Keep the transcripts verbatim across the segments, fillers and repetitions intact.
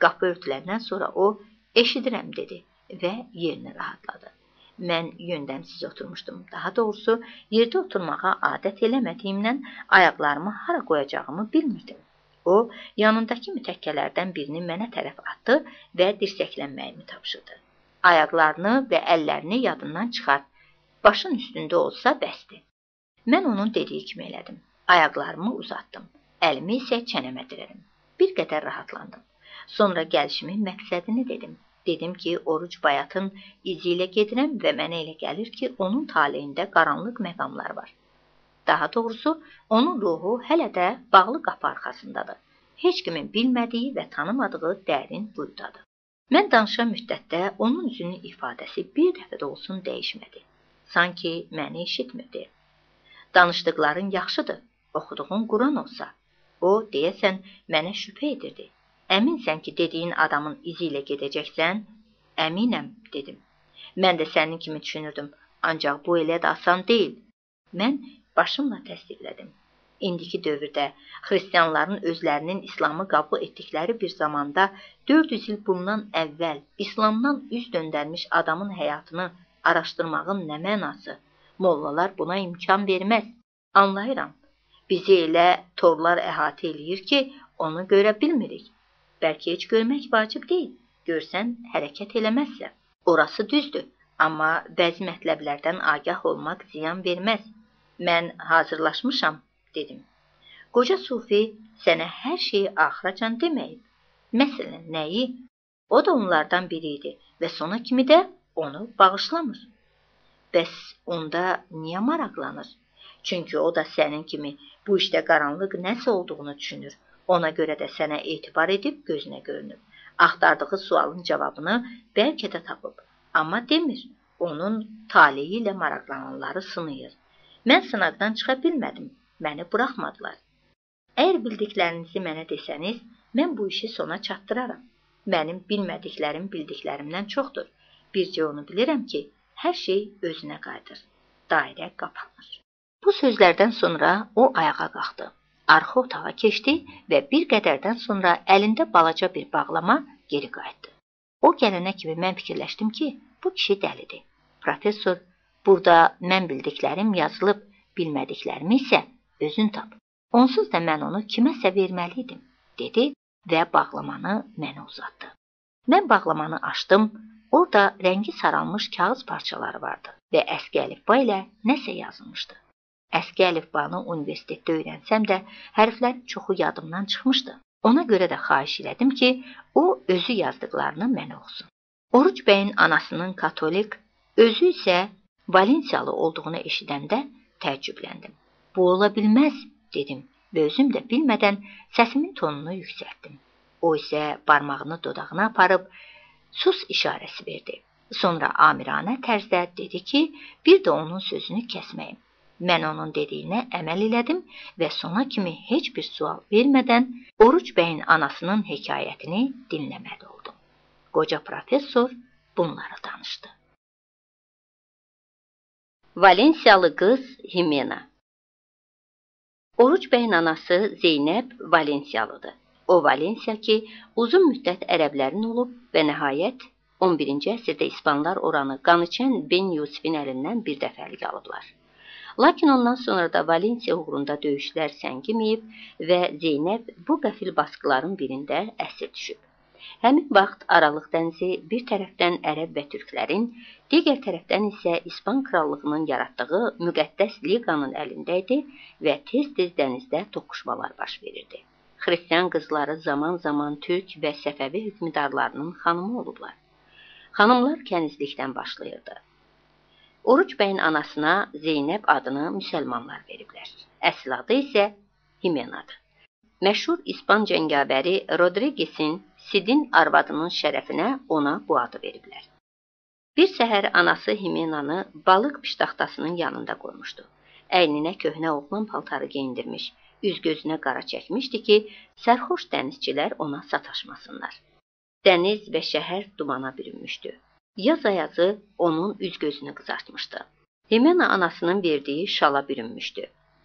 Qapı örtüləndən sonra o, eşidirəm dedi və yerini rahatladı. Mən yöndəmsiz oturmuşdum. Daha doğrusu, yerdə oturmağa adət eləmədiyimdən ayaqlarımı hara qoyacağımı bilmirdim. O, yanındakı mütəkkələrdən birini mənə tərəf atdı və dirsəklənməyimi tapşırdı. Ayaqlarını və əllərini yadından çıxart. Başın üstündə olsa bəsdir. Mən onun dediyi kimi elədim. Ayaqlarımı uzatdım. Əlimi isə çənəmə dirədim. Bir qədər rahatlandım. Sonra gəlişimin məqsədini dedim. Dedim ki, Oruc Bayatın izi ilə gedirəm və mənə elə gəlir ki, onun taleyində qaranlıq məqamlar var. Daha doğrusu, onun ruhu hələ də bağlı qapı arxasındadır. Heç kimin bilmədiyi və tanımadığı dərin quyudadır. Mən danışan müddətdə onun üzünün ifadəsi bir dəfə də olsun dəyişmədi. Sanki məni eşitmirdi. Danışdıqların yaxşıdır, oxuduğun Quran olsa. O, deyəsən, mənə şübhə edirdi. Əminsən ki, dediyin adamın izi ilə gedəcəksən? Əminəm, dedim. Mən də sənin kimi düşünürdüm, ancaq bu elə də asan deyil. Mən başımla təsdiqlədim. İndiki dövrdə xristianların özlərinin İslamı qəbul etdikləri bir zamanda dörd yüz il bundan əvvəl İslamdan üz döndərmiş adamın həyatını araşdırmağın nə mənası? Mollalar buna imkan verməz. Anlayıram. Bizi elə torlar əhatə eləyir ki, onu görə bilmirik. Bəlkə heç görmək vacib deyil. Görsən, hərəkət eləməzsə. Orası düzdür, amma bəzi mətləblərdən agah olmaq ziyan verməz. Mən hazırlaşmışam, dedim. Qoca sufi sənə hər şeyi axıracan deməyib. Məsələn, nəyi? O da onlardan biri idi və sona kimi də onu bağışlamır. Bəs onda niyə maraqlanır? Çünki o da sənin kimi bu işdə qaranlıq nəsə olduğunu düşünür. Ona görə də sənə etibar edib gözünə görünüb. Axtardığı sualın cavabını bəlkə də tapıb. Amma demir, onun taleyi ilə maraqlananları sınayır. Mən sınaqdan çıxa bilmədim, məni buraxmadılar. Əgər bildiklərinizi mənə desəniz, mən bu işi sona çatdıraram. Mənim bilmədiklərim bildiklərimdən çoxdur. Bircə onu bilirəm ki, hər şey özünə qayıdır. Dairə qapanır. Bu sözlərdən sonra o ayağa qalxdı. Arxa otağa keçdi və bir qədərdən sonra əlində balaca bir bağlama geri qayıtdı. O gələnə kimi mən fikirləşdim ki, bu kişi dəlidir. Professor, burada mən bildiklərim yazılıb, bilmədiklərimi isə özün tap. Onsuz da mən onu kiməsə verməliydim, dedi və bağlamanı mənə uzatdı. Mən bağlamanı açdım, orada rəngi saralmış kağız parçaları vardı və əski əlifba ilə nəsə yazılmışdı. Əski əlifbanı universitetdə öyrənsəm də, hərflərin çoxu yadımdan çıxmışdı. Ona görə də xahiş elədim ki, o özü yazdıqlarını mənə oxusun. Oruc bəyin anasının katolik, özü isə Valensiyalı olduğunu eşidəndə təəccübləndim. Bu ola bilməz, dedim və özüm də bilmədən səsimin tonunu yüksəltdim. O isə barmağını dodağına aparıb sus işarəsi verdi. Sonra amiranə tərzdə dedi ki, bir də onun sözünü kəsməyim. Mən onun dediyinə əməl elədim və sona kimi heç bir sual vermədən Oruc bəyin anasının hekayətini dinləməli oldum. Qoca professor bunları danışdı. Valensiyalı qız Himena. Oruc bəyin anası Zeynəb Valensiyalıdır. O Valensiya ki, uzun müddət ərəblərin olub və nəhayət on birinci əsrdə İspanlar oranı qanıçən Ben Yusifin əlindən bir dəfəlik alıblar. Lakin ondan sonra da Valensiya uğrunda döyüşlər səngiməyib və Zeynəb bu qəfil baskıların birində əsir düşüb. Həmin vaxt Aralıq dənizi bir tərəfdən ərəb və türklərin, digər tərəfdən isə İspan krallığının yaratdığı müqəddəs liqanın əlində idi və tez-tez dənizdə toqquşmalar baş verirdi. Xristian qızları zaman-zaman türk və Səfəvi hökmdarlarının xanımı olublar. Xanımlar kənizlikdən başlayırdı. Oruc bəyin anasına Zeynəb adını müsəlmanlar veriblər. Əsl adı isə Himenadır. Məşhur İspan cəngavəri Rodriguez'in Sidin arvadının şərəfinə ona bu adı veriblər. Bir səhər anası Himenanı balıq piştaxtasının yanında qoymuşdu. Əyninə köhnə oğlan paltarı geyindirmiş, üz-gözünə qara çəkmişdi ki, sərxoş dənizçilər ona sataşmasınlar. Dəniz və şəhər dumana bürünmüşdü. Yaz ayazı onun üz-gözünü qızartmışdı. Himena anasının verdiyi şala bürünmüşdü.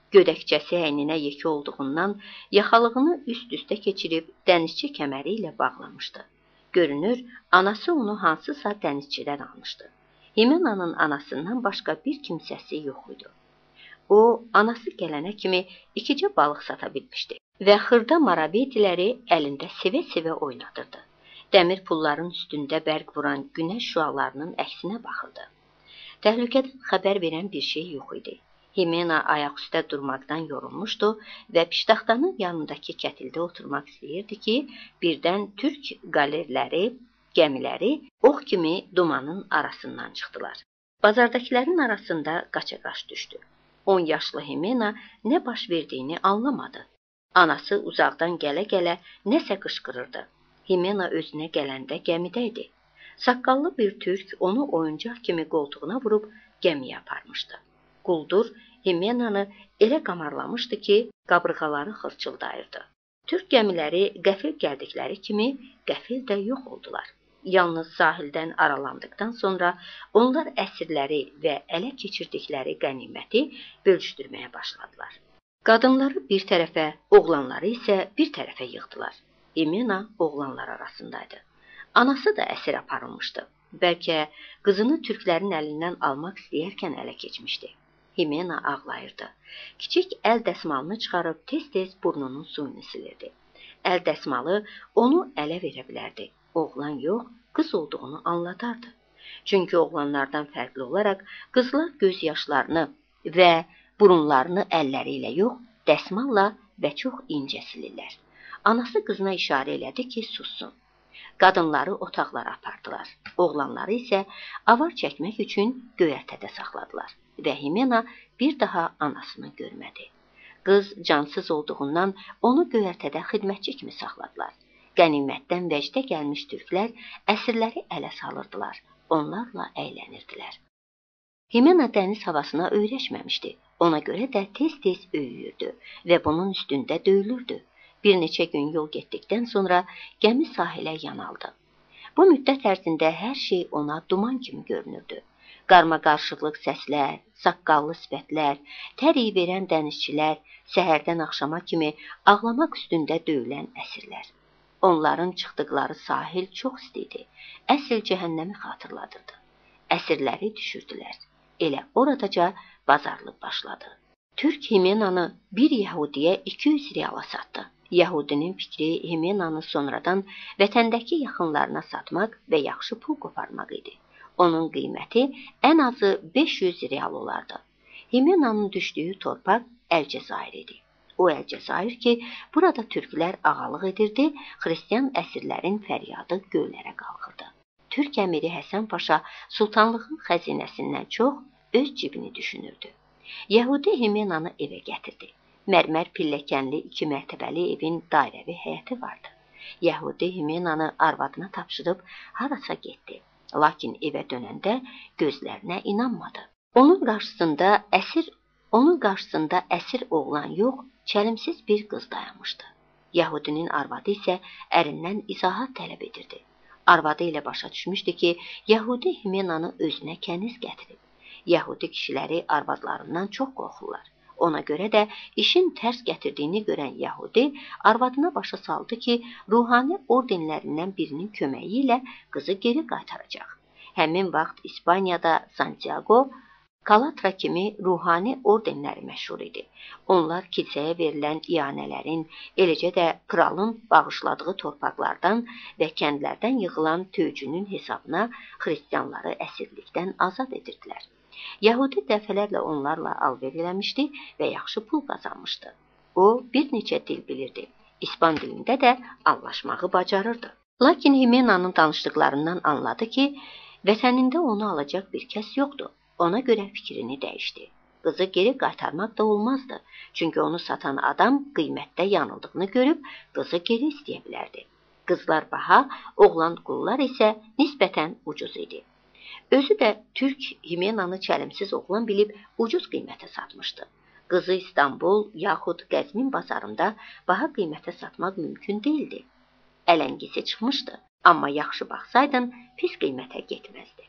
Gödəkçəsi əyninə yekə olduğundan yaxalığını üst-üstə keçirib dənizçi kəməri ilə bağlamışdı. Görünür, anası onu hansısa dənizçidən almışdı. Himena'nın anasından başqa bir kimsəsi yox idi. O, anası gələnə kimi ikicə balıq sata bilmişdi və xırda marabetiləri əlində sevə-sevə oynadırdı. Dəmir pulların üstündə bərq vuran günəş şüalarının əksinə baxırdı. Təhlükədən xəbər verən bir şey yox idi. Himena ayaq üstə durmaqdan yorulmuşdu və piştaxtanın yanındakı kətildə oturmaq istəyirdi ki, birdən türk qalerləri, gəmiləri ox kimi dumanın arasından çıxdılar. Bazardakilərin arasında qaça-qaç düşdü. on yaşlı Himena nə baş verdiyini anlamadı. Anası uzaqdan gələ-gələ nəsə qışqırırdı. Himena özünə gələndə gəmidə idi. Saqqallı bir türk onu oyuncaq kimi qoltuğuna vurub gəmiyə aparmışdı. Quldur Himena'nı elə qamarlamışdı ki, qabırğaları xırçıldayırdı. Türk gəmiləri qəfil gəldikləri kimi qəfil də yox oldular. Yalnız sahildən aralandıqdan sonra onlar əsirləri və ələ keçirdikləri qəniməti bölüşdürməyə başladılar. Qadınları bir tərəfə, oğlanları isə bir tərəfə yığdılar. Himena oğlanlar arasındaydı. Anası da əsir aparılmışdı. Bəlkə qızını türklərin əlindən almaq istəyərkən ələ keçmişdi. Himena ağlayırdı. Kiçik əl dəsmalını çıxarıb tez-tez burnunun suyunu silirdi. Əl dəsmalı onu ələ verə bilərdi. Oğlan yox, qız olduğunu anladardı. Çünki oğlanlardan fərqli olaraq qızlar göz yaşlarını və burunlarını əlləri ilə yox, dəsmalla və çox incə silirlər. Anası qızına işarə elədi ki, sussun. Qadınları otaqlara apardılar. Oğlanları isə avar çəkmək üçün göyərtədə saxladılar və Himena bir daha anasını görmədi. Qız cansız olduğundan onu göyərtədə xidmətçi kimi saxladılar. Qənimətdən vəcdə gəlmiş türklər əsirləri ələ salırdılar, onlarla əylənirdilər. Himena dəniz havasına öyrəşməmişdi, ona görə də tez-tez öyüyürdü və bunun üstündə döyülürdü. Bir neçə gün yol getdikdən sonra gəmi sahilə yanaldı. Bu müddət ərzində hər şey ona duman kimi görünürdü. Qarma-qarşılıq səslər, saqqallı sifətlər, təriyi verən dənizçilər, səhərdən axşama kimi ağlamaq üstündə döyülən əsirlər. Onların çıxdıqları sahil çox istiydi, əsl cəhənnəmi xatırladırdı. Əsirləri düşürdülər. Elə oradaca bazarlıq başladı. Türk Himena'nı bir Yahudiyə iki yüz reala satdı. Yahudinin fikri Himena'nı sonradan vətəndəki yaxınlarına satmaq və yaxşı pul qoparmaq idi. Onun qiyməti ən azı beş yüz real olardı. Himena'nın düşdüyü torpaq Əlcəzair idi. O Əlcəzair ki, burada türklər ağalıq edirdi, xristiyan əsirlərin fəryadı göylərə qalxırdı. Türk əmiri Həsən Paşa sultanlığın xəzinəsindən çox öz cibini düşünürdü. Yəhudi Himena'nı evə gətirdi. Mərmər pilləkənli iki mərtəbəli evin dairəvi həyəti vardı. Yəhudi Himena'nı arvadına tapşırıb harasa getdi. Lakin evə dönəndə gözlərinə inanmadı. Onun qarşısında əsir, onun qarşısında əsir oğlan yox, çəlimsiz bir qız dayanmışdı. Yəhudinin arvadı isə ərindən izahat tələb edirdi. Arvadı ilə başa düşmüşdü ki, Yəhudi Himena'nı özünə kəniz gətirib. Yəhudi kişiləri arvadlarından çox qorxurlar. Ona görə də işin tərs gətirdiyini görən Yəhudi arvadına başa saldı ki, ruhani ordenlərindən birinin köməyi ilə qızı geri qaytaracaq. Həmin vaxt İspaniyada Santiago, Kalatra kimi ruhani ordenləri məşhur idi. Onlar kilsəyə verilən iyanələrin, eləcə də kralın bağışladığı torpaqlardan və kəndlərdən yığılan töycünün hesabına xristianları əsirlikdən azad edirdilər. Yəhudi dəfələrlə onlarla alver eləmişdi və yaxşı pul qazanmışdı. O, bir neçə dil bilirdi. İspan dilində də anlaşmağı bacarırdı. Lakin Himena'nın danışdıqlarından anladı ki, vətənində onu alacaq bir kəs yoxdur. Ona görə fikrini dəyişdi. Qızı geri qaytarmaq da olmazdı. Çünki onu satan adam qiymətdə yanıldığını görüb qızı geri istəyə bilərdi. Qızlar baha, oğlan qullar isə nisbətən ucuz idi. Özü də Türk Himena'nı çəlimsiz oğlan bilib ucuz qiymətə satmışdı. Qızı İstanbul yaxud Qəzvin bazarında baha qiymətə satmaq mümkün deyildi. Ələngisi çıxmışdı, amma yaxşı baxsaydın pis qiymətə getməzdi.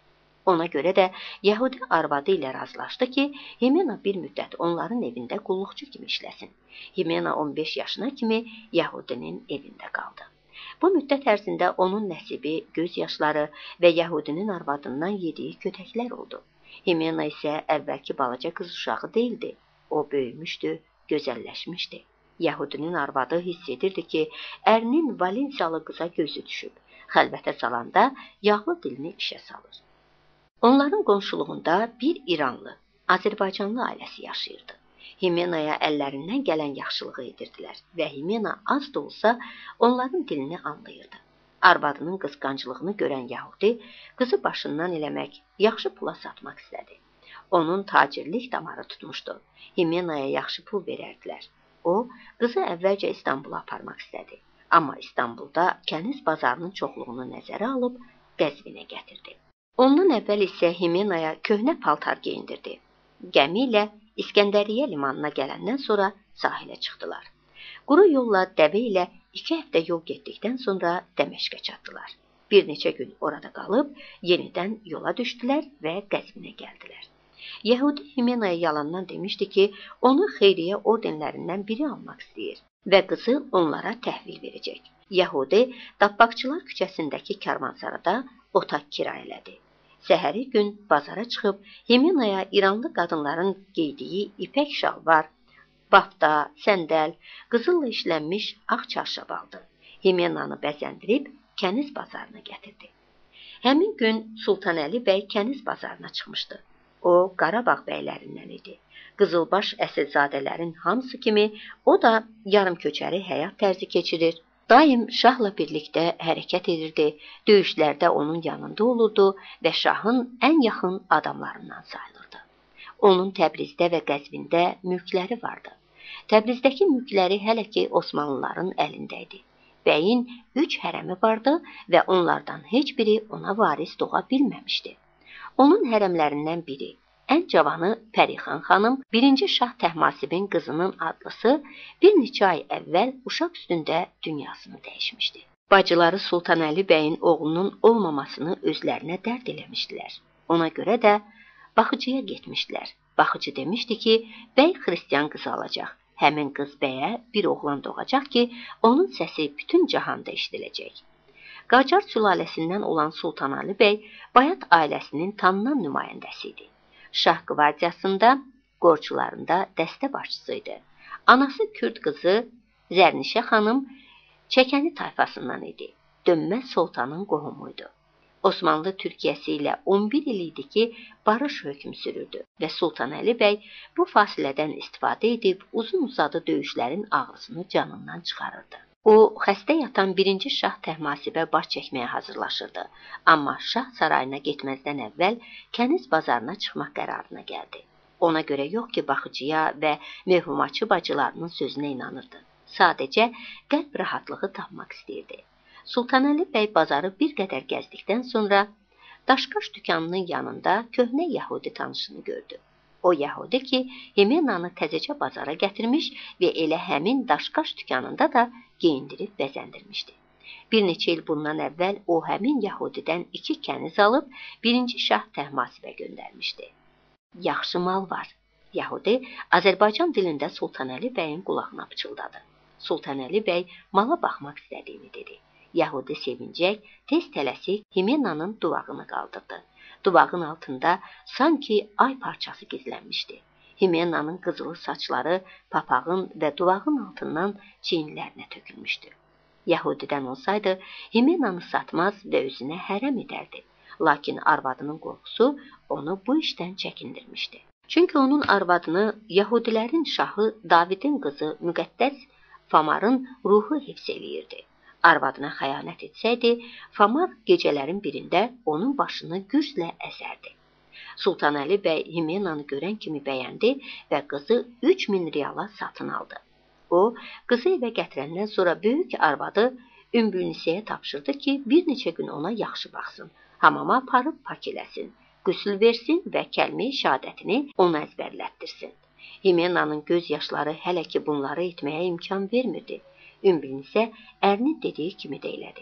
Ona görə də Yəhudi arvadı ilə razılaşdı ki, Himena bir müddət onların evində qulluqçu kimi işləsin. Himena on beş yaşına kimi Yəhudinin evində qaldı. Bu müddət ərzində onun nəsibi, göz yaşları və Yəhudinin arvadından yediyi kötəklər oldu. Himena isə əvvəlki balaca qız uşağı deyildi. O böyümüşdü, gözəlləşmişdi. Yəhudinin arvadı hiss edirdi ki, ərinin Valensiyalı qıza gözü düşüb. Xəlvətə salanda yağlı dilini işə salır. Onların qonşuluğunda bir İranlı, Azərbaycanlı ailəsi yaşayırdı. Himenaya əllərindən gələn yaxşılığı edirdilər və Himena az da olsa onların dilini anlayırdı. Arvadının qısqanclığını görən Yəhudi qızı başından eləmək, yaxşı pula satmaq istədi. Onun tacirlik damarı tutmuşdu. Himenaya yaxşı pul verərdilər. O, qızı əvvəlcə İstanbula aparmaq istədi. Amma İstanbulda kəniz bazarının çoxluğunu nəzərə alıb Qəzvinə gətirdi. Ondan əvvəl isə Himenaya köhnə paltar geyindirdi. Gəmi ilə İskəndəriyyə limanına gələndən sonra sahilə çıxdılar. Quru yolla dəvə ilə iki həftə yol getdikdən sonra Dəməşqə çatdılar. Bir neçə gün orada qalıb, yenidən yola düşdülər və Qəzvinə gəldilər. Yəhudi Himenaya yalandan demişdi ki, onu xeyriyyə ordenlərindən biri almaq istəyir və qızı onlara təhvil verəcək. Yəhudi Dabbaqçılar küçəsindəki karvansarada otaq kirayələdi. Səhəri gün bazara çıxıb Himenaya İranlı qadınların geydiyi ipək şalvar, bafta, səndəl, qızılla işlənmiş ağ çarşaf aldı. Himenanı bəzəndirib kəniz bazarına gətirdi. Həmin gün Sultanəli bəy kəniz bazarına çıxmışdı. O, Qarabağ bəylərindən idi. Qızılbaş əsilzadələrin hamısı kimi o da yarımköçəri həyat tərzi keçirir. Daim şahla birlikdə hərəkət edirdi, döyüşlərdə onun yanında olurdu və şahın ən yaxın adamlarından sayılırdı. Onun Təbrizdə və Qəzvində mülkləri vardı. Təbrizdəki mülkləri hələ ki Osmanlıların əlində idi. Bəyin üç hərəmi vardı və onlardan heç biri ona varis doğa bilməmişdi. Onun hərəmlərindən biri, ən cavanı Pərixan xanım, birinci Şah Təhmasibin qızının adlısı bir neçə ay əvvəl uşaq üstündə dünyasını dəyişmişdi. Bacıları Sultanəli bəyin oğlunun olmamasını özlərinə dərd eləmişdilər. Ona görə də baxıcıya getmişdilər. Baxıcı demişdi ki, bəy xristiyan qızı alacaq. Həmin qız bəyə bir oğlan doğacaq ki, onun səsi bütün cahanda eşidiləcək. Qacar sülaləsindən olan Sultanəli bəy Bayat ailəsinin tanınan nümayəndəsi idi. Şah qvardiyasında, qorçularında dəstə başçısı idi. Anası Kürd qızı Zərnişə xanım Çəkəni tayfasından idi. Dönməz sultanın qohumuydu. Osmanlı Türkiyəsi ilə on bir il idi ki, barış hökm sürürdü və Sultanəli bəy bu fasilədən istifadə edib uzun-uzadı döyüşlərin ağrısını canından çıxarırdı. O, xəstə yatan birinci Şah Təhmasibə baş çəkməyə hazırlaşırdı. Amma Şah sarayına getməzdən əvvəl kəniz bazarına çıxmaq qərarına gəldi. Ona görə yox ki, baxıcıya və mövhumatçı bacılarının sözünə inanırdı. Sadəcə qəlb rahatlığı tapmaq istəyirdi. Sultanəli bəy bazarı bir qədər gəzdikdən sonra daşqaş dükanının yanında köhnə Yəhudi tanışını gördü. O Yəhudi ki, Himenanı təzəcə bazara gətirmiş və elə həmin daşqaş dükanında da geyindirib bəzəndirmişdi. Bir neçə il bundan əvvəl o həmin Yəhudidən iki kəniz alıb birinci Şah Təhmasibə göndərmişdi. Yaxşı mal var. Yəhudi Azərbaycan dilində Sultanəli bəyin qulağına pıçıldadı. Sultanəli bəy mala baxmaq istədiyini dedi. Yəhudi sevincək, tez tələsik Himenanın duvağını qaldırdı. Duvağın altında sanki ay parçası gizlənmişdi. Himenanın qızılı saçları papağın və duvağın altından çiyinlərinə tökülmüşdü. Yəhudidən olsaydı, Himenanı satmaz və özünə hərəm edərdi. Lakin arvadının qorxusu onu bu işdən çəkindirmişdi. Çünki onun arvadını Yəhudilərin şahı Davidin qızı müqəddəs Famarın ruhu hifz eləyirdi. Arvadına xəyanət etsəydi, Famar gecələrin birində onun başını güclə əzərdi. Sultanəli bəy Himenanı görən kimi bəyəndi və qızı üç min riyala satın aldı. O, qızı evə gətirəndən sonra böyük arvadı Ümbülnisəyə tapşırdı ki, bir neçə gün ona yaxşı baxsın, hamama aparıb pak eləsin, qüsül versin və kəlmə-i şəhadətini ona əzbərlətdirsin. Himenanın göz yaşları hələ ki bunları etməyə imkan vermirdi. Ümbülnisə ərinin dediyi kimi də elədi.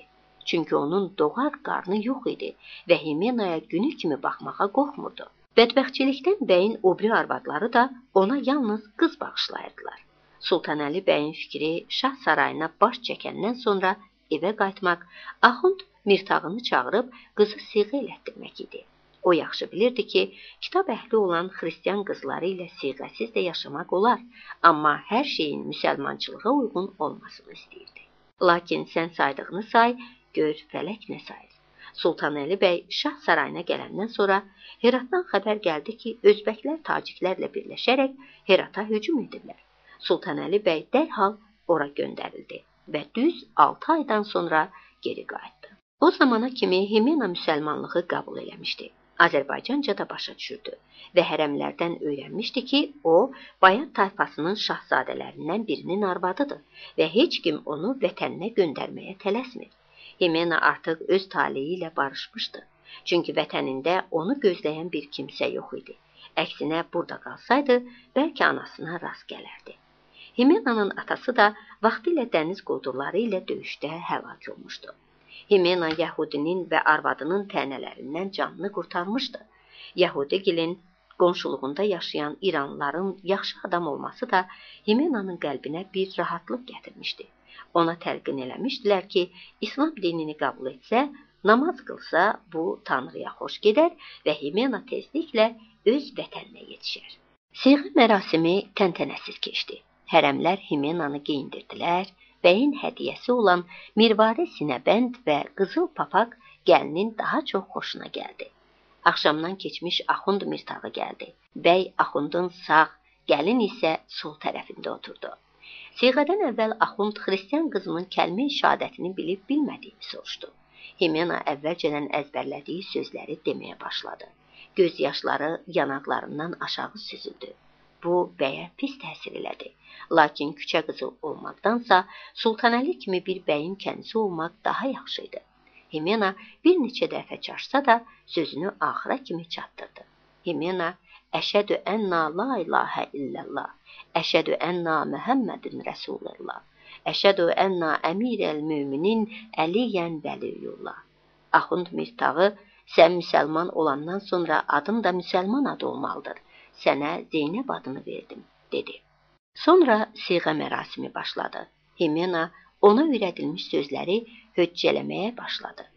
Çünki onun doğar qarnı yox idi və Himenaya günü kimi baxmağa qorxmurdu. Bədbəxtçilikdən bəyin o biri arvadları da ona yalnız qız bağışlayırdılar. Sultanəli bəyin fikri şah sarayına baş çəkəndən sonra evə qayıtmaq, Axund Mirtağını çağırıb qızı siğə elətdirmək idi. O yaxşı bilirdi ki, kitab əhli olan xristiyan qızları ilə siğəsiz də yaşamaq olar, amma hər şeyin müsəlmançılığa uyğun olmasını istəyirdi. Lakin sən saydığını say, gör fələk nə sayır. Sultanəli bəy şah sarayına gələndən sonra Heratdan xəbər gəldi ki, özbəklər taciklərlə birləşərək Herata hücum edirlər. Sultanəli bəy dərhal ora göndərildi və düz altı aydan sonra geri qayıtdı. O zamana kimi Himena müsəlmanlığı qəbul eləmişdi. Azərbaycanca da başa düşürdü və hərəmlərdən öyrənmişdi ki, o, Bayat tayfasının şahzadələrindən birinin arvadıdır və heç kim onu vətəninə göndərməyə tələsmir. Himena artıq öz taleyi ilə barışmışdı. Çünki vətənində onu gözləyən bir kimsə yox idi. Əksinə burada qalsaydı, bəlkə anasına rast gələrdi. Himenanın atası da vaxtilə dəniz quldurları ilə döyüşdə həlak olmuşdu. Himena Yəhudinin və arvadının tənələrindən canını qurtarmışdı. Yəhudigilin qonşuluğunda yaşayan İranlıların yaxşı adam olması da Himenanın qəlbinə bir rahatlıq gətirmişdi. Ona təlqin eləmişdilər ki, İslam dinini qəbul etsə, namaz qılsa, bu Tanrıya xoş gedər və Himena tezliklə öz vətəninə yetişər. Siğə mərasimi təntənəsiz keçdi. Hərəmlər Himenanı geyindirdilər, bəyin hədiyəsi olan mirvari sinəbənd və qızıl papaq gəlinin daha çox xoşuna gəldi. Axşamdan keçmiş Axund Mirtağı gəldi. Bəy Axundun sağ, gəlin isə sol tərəfində oturdu. Siğədən əvvəl Axund xristiyan qızının kəlmə-i şəhadətini bilib bilmədiyini soruşdu. Himena əvvəlcədən əzbərlədiyi sözləri deməyə başladı. Göz yaşları yanaqlarından aşağı süzüldü. Bu, bəyə pis təsir elədi. Lakin küçə qızı olmaqdansa, Sultanəli kimi bir bəyin kənisi olmaq daha yaxşı idi. Himena bir neçə dəfə çaşsa da, sözünü axıra kimi çatdırdı. Himena, əşhədü ənna la ilahə illallah, əşhədü ənna Muhammedin Rəsulullah, əşhədü ənna əmirəl müminin əliyyən vəliyullah. Axund Mirtağı, sən müsəlman olandan sonra adın da müsəlman adı olmalıdır. Sənə Zeynəb adını verdim, dedi. Sonra siğə mərasimi başladı. Himena ona öyrədilmiş sözləri höccələməyə başladı.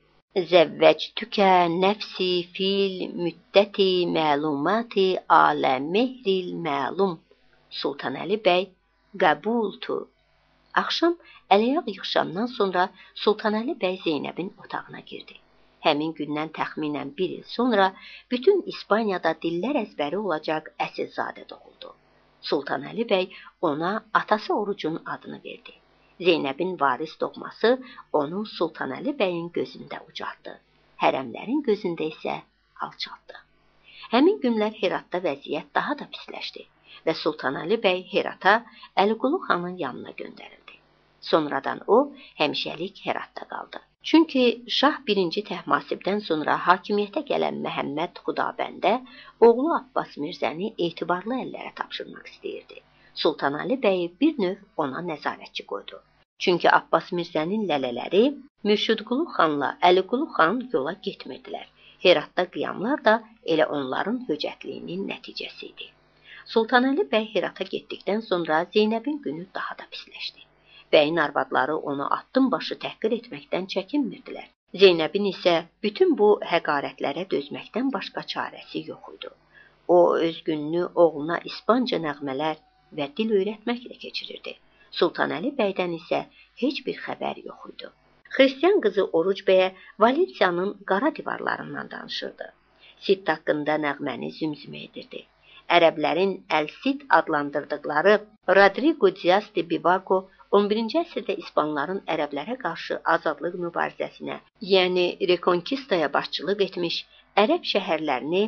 Zəvvəctükə nəfsi fil müddəti məlumati alə mehril məlum. Sultanəli bəy, qəbultu. Axşam ələyaq yığışandan sonra Sultanəli bəy Zeynəbin otağına girdi. Həmin gündən təxminən bir il sonra bütün İspaniyada dillər əzbəri olacaq əsilzadə doğuldu. Sultanəli bəy ona atası Orucun adını verdi. Zeynəbin varis doğması onu Sultanəli bəyin gözündə ucaltdı. Hərəmlərin gözündə isə alçaltdı. Həmin günlər Heratda vəziyyət daha da pisləşdi və Sultanəli bəy Herata Əliqulu xanın yanına göndərildi. Sonradan o, həmişəlik Heratda qaldı. Çünki Şah birinci Təhmasibdən sonra hakimiyyətə gələn Məhəmməd Xudabəndə oğlu Abbas Mirzəni etibarlı əllərə tapşırmaq istəyirdi. Sultanəli bəy bir növ ona nəzarətçi qoydu. Çünki Abbas Mirzənin lələləri Mürşidqulu xanla Əliqulu xan yola getmirdilər. Heratda qiyamlar da elə onların höcətliyinin nəticəsi idi. Sultanəli bəy Herata getdikdən sonra Zeynəbin günü daha da pisləşdi. Bəyin arvadları onu addım başı təhqir etməkdən çəkinmirdilər. Zeynəbin isə bütün bu həqarətlərə dözməkdən başqa çarəsi yox idi. O, öz gününü oğluna İspanca nəğmələr və dil öyrətməklə keçirirdi. Sultanəli bəydən isə heç bir xəbər yox idi. Xristiyan qızı Oruc bəyə Valensiyanın qara divarlarından danışırdı. Sid haqqında nəğməni zümzümə edirdi. Ərəblərin Əl-Sid adlandırdıqları Rodrigo Diaz de Bivago on birinci əsrdə İspanların ərəblərə qarşı azadlıq mübarizəsinə, yəni Rekonkistaya başçılıq etmiş, ərəb şəhərlərini,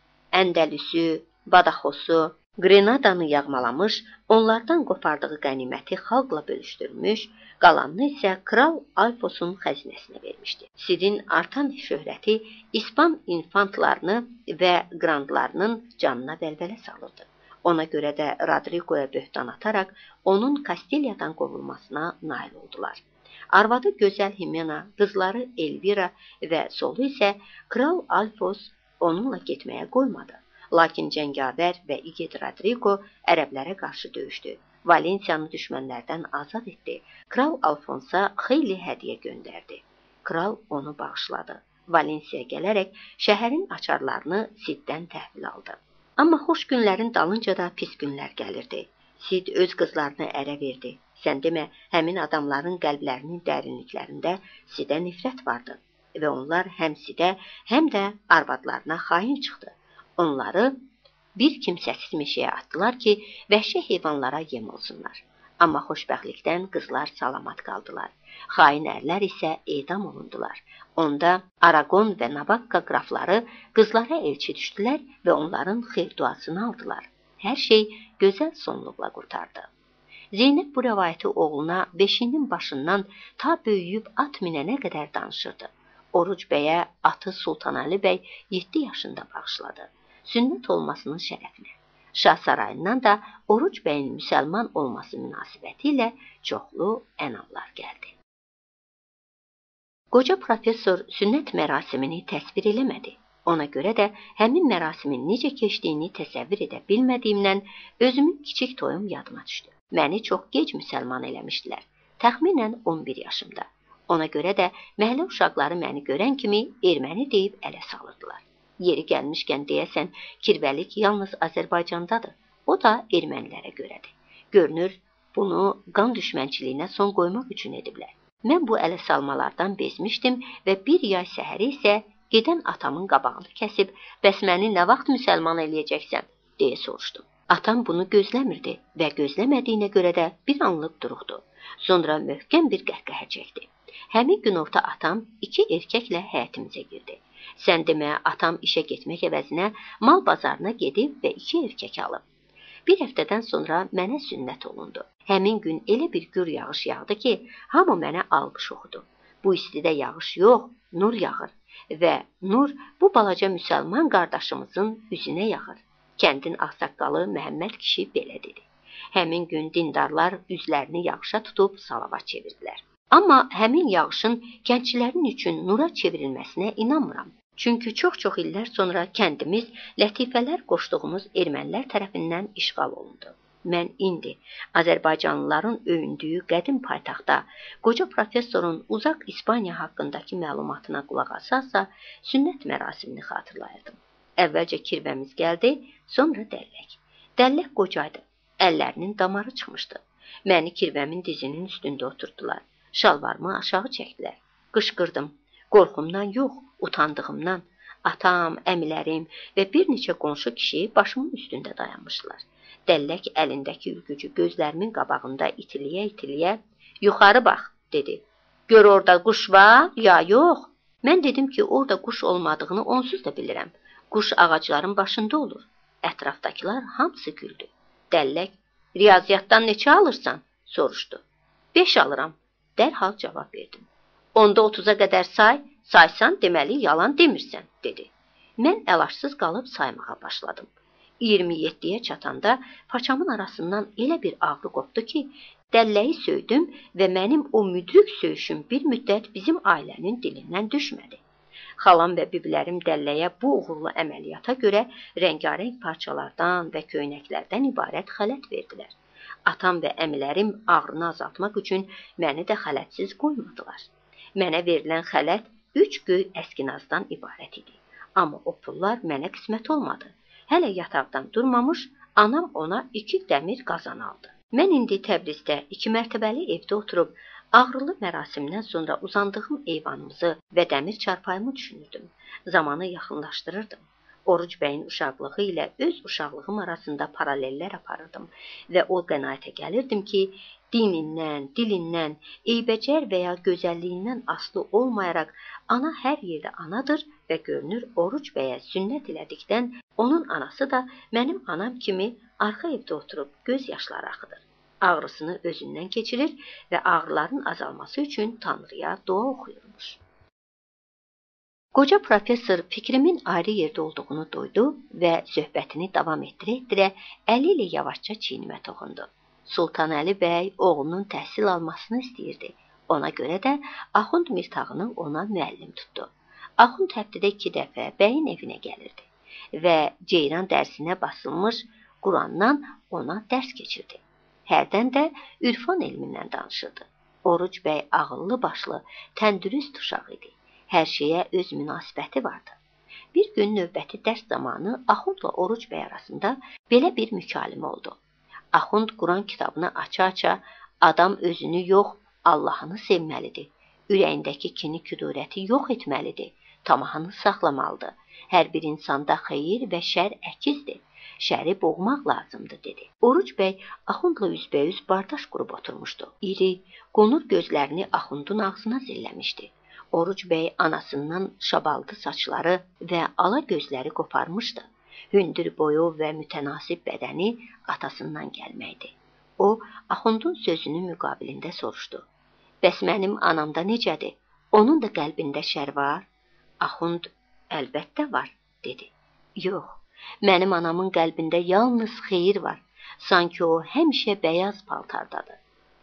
Əndəlüsü, Badaxosu, Grenadanı yağmalamış, onlardan qopardığı qəniməti xalqla bölüşdürmüş, qalanını isə Kral Alfosun xəzinəsinə vermişdi. Sidin artan şöhrəti İspan infantlarını və qrandlarının canına vəlvələ salırdı. Ona görə də Rodrigoya böhtan ataraq onun Kastiliyadan qovulmasına nail oldular. Arvadı gözəl Himena, qızları Elvira və solu isə Kral Alfos onunla getməyə qoymadı. Lakin cəngavər və igid Rodrigo ərəblərə qarşı döyüşdü. Valensiyanı düşmənlərdən azad etdi. Kral Alfonsa xeyli hədiyyə göndərdi. Kral onu bağışladı. Valensiyaya gələrək şəhərin açarlarını Siddən təhvil aldı. Amma xoş günlərin dalınca da pis günlər gəlirdi. Sid öz qızlarını ərə verdi. Sən demə, həmin adamların qəlblərinin dərinliklərində Sidə nifrət vardı və onlar həm Sidə, həm də arvadlarına xain çıxdı. Onları bir kimsəsiz meşəyə atdılar ki, vəhşi heyvanlara yem olsunlar. Amma xoşbəxtlikdən qızlar salamat qaldılar. Xain ərlər isə edam olundular. Onda Aragon və Nabakka qrafları qızlara elçi düşdülər və onların xeyir duasını aldılar. Hər şey gözəl sonluqla qurtardı. Zeynəb bu rəvayəti oğluna beşinin başından ta böyüyüb at minənə qədər danışırdı. Oruc bəyə atı Sultanəli bəy yeddi yaşında bağışladı. Sünnət olmasının şərəfinə. Şah sarayından da Oruc bəyin müsəlman olması münasibəti ilə çoxlu ənamlar gəldi. Qoca professor sünnət mərasimini təsvir eləmədi. Ona görə də həmin mərasimin necə keçdiyini təsəvvür edə bilmədiyimdən özümün kiçik toyum yadıma düşdü. Məni çox gec müsəlman eləmişdilər, təxminən on bir yaşımda. Ona görə də məhəllə uşaqları məni görən kimi erməni deyib ələ salırdılar. Yeri gəlmişkən deyəsən, kirvəlik yalnız Azərbaycandadır, o da ermənilərə görədir. Görünür, bunu qan düşmənçiliyinə son qoymaq üçün ediblər. Mən bu ələ salmalardan bezmişdim və bir yay səhəri isə gedən atamın qabağını kəsib, bəs məni nə vaxt müsəlman eləyəcəksən, deyə soruşdum. Atam bunu gözləmirdi və gözləmədiyinə görə də bir anlıq duruxdu. Sonra möhkəm bir qəhqəhə çəkdi. Həmin gün orta atam iki erkəklə həyətimizə girdi. Sən demə, atam işə getmək əvəzinə mal bazarına gedib və iki erkək alıb. Bir həftədən sonra mənə sünnət olundu. Həmin gün elə bir gür yağış yağdı ki, hamı mənə alqış oxudu. Bu istidə yağış yox, nur yağır və nur bu balaca müsəlman qardaşımızın üzünə yağır. Kəndin ağsaqqalı Məhəmməd kişi belə dedi. Həmin gün dindarlar üzlərini yağışa tutub salavat çevirdilər. Amma həmin yağışın kəndçilərin üçün nura çevrilməsinə inanmıram. Çünki çox-çox illər sonra kəndimiz lətifələr qoşduğumuz ermənilər tərəfindən işğal olundu. Mən indi Azərbaycanlıların öyündüyü qədim paytaxtda qoca professorun uzaq İspaniya haqqındakı məlumatına qulaq asarsa, sünnət mərasimini xatırlayırdım. Əvvəlcə kirvəmiz gəldi, sonra dəllək. Dəllək qocaydı, əllərinin damarı çıxmışdı. Məni kirvəmin dizinin üstündə oturtdular. Şalvarımı aşağı çəkdilər. Qışqırdım. Qorxumdan yox, utandığımdan. Atam, əmilərim və bir neçə qonşu kişi başımın üstündə dayanmışdılar. Dəllək əlindəki ülgücü gözlərimin qabağında itiliyə-itiliyə, yuxarı bax, dedi. Gör orada quş var, ya yox? Mən dedim ki, orada quş olmadığını onsuz da bilirəm. Quş ağacların başında olur. Ətrafdakılar hamısı güldü. Dəllək, riyaziyyatdan neçə alırsan? Soruşdu. Beş alıram. Dərhal cavab verdim. Onda otuza qədər say, saysan deməli yalan demirsən, dedi. Mən əlacsız qalıb saymağa başladım. iyirmi yeddiyə çatanda paçamın arasından elə bir ağrı qopdu ki, dəlləyi söydüm və mənim o müdrik söyüşüm bir müddət bizim ailənin dilindən düşmədi. Xalam və biblərim dəlləyə bu uğurlu əməliyyata görə rəngarəng parçalardan və köynəklərdən ibarət xələt verdilər. Atam və əmilərim ağrını azaltmaq üçün məni də xələtsiz qoymadılar. Mənə verilən xələt üç göy əskinazdan ibarət idi. Amma o pullar mənə qismət olmadı. Hələ yataqdan durmamış, anam ona iki dəmir qazan aldı. Mən indi Təbrizdə iki mərtəbəli evdə oturub, ağrılı mərasimdən sonra uzandığım eyvanımızı və dəmir çarpayımı düşünürdüm. Zamanı yaxınlaşdırırdım. Oruc bəyin uşaqlığı ilə öz uşaqlığım arasında paralellər aparırdım və o qənaətə gəlirdim ki, dinindən, dilindən, eybəcər və ya gözəlliyindən aslı olmayaraq ana hər yerdə anadır və görünür Oruc bəyə sünnət elədikdən onun anası da mənim anam kimi arxa evdə oturub göz yaşları axıdır. Ağrısını özündən keçirir və ağrıların azalması üçün Tanrıya dua oxuyurmuş. Qoca professor fikrimin ayrı yerdə olduğunu duydu və söhbətini davam etdirə-etdirə əli ilə yavaşca çiynimə toxundu. Sultanəli bəy oğlunun təhsil almasını istəyirdi. Ona görə də Axund Mirtağını ona müəllim tutdu. Axund həftədə iki dəfə bəyin evinə gəlirdi və ceyran dərsinə basılmış Qurandan ona dərs keçirdi. Hərdən də ürfan elmindən danışırdı. Oruc bəy ağıllı başlı, təndürüst uşaq idi. Hər şeyə öz münasibəti vardı. Bir gün növbəti dərs zamanı Axundla Oruc bəy arasında belə bir mükalimə oldu. Axund Quran kitabını aça-aça adam özünü yox, Allahını sevməlidir. Ürəyindəki kini küdurəti yox etməlidir. Tamahını saxlamalıdır. Hər bir insanda xeyir və şər əkizdir. Şəri boğmaq lazımdır, dedi. Oruc bəy Axundla üzbəyüz bardaş qurub oturmuşdu. İri, qonur gözlərini Axundun ağzına zilləmişdi. Oruc bəy anasından şabaldı saçları və ala gözləri qoparmışdı. Hündür boyu və mütənasib bədəni atasından gəlməkdi. O, Axundun sözünün müqabilində soruşdu. Bəs mənim anamda necədir? Onun da qəlbində şər var? Axund, əlbəttə var, dedi. Yox, mənim anamın qəlbində yalnız xeyir var. Sanki o həmişə bəyaz paltardadır.